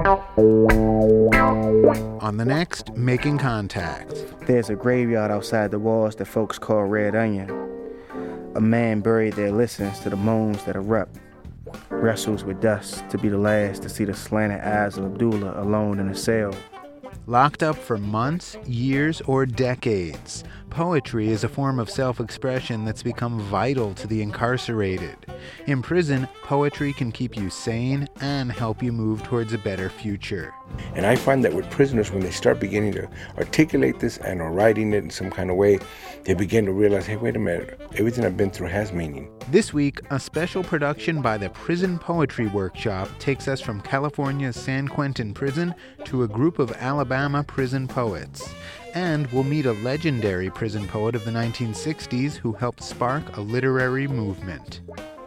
On the next Making Contact. There's a graveyard outside the walls that folks call Red Onion. A man buried there listens to the moans that erupt, wrestles with dust to be the last to see the slanted eyes of Abdullah alone in a cell. Locked up for months, years, or decades, poetry is a form of self-expression that's become vital to the incarcerated. In prison, poetry can keep you sane and help you move towards a better future. And I find that with prisoners, when they start beginning to articulate this and are writing it in some kind of way, they begin to realize, hey, wait a minute, everything I've been through has meaning. This week, a special production by the Prison Poetry Workshop takes us from California's San Quentin prison to a group of Alabama prison poets. And we'll meet a legendary prison poet of the 1960s who helped spark a literary movement.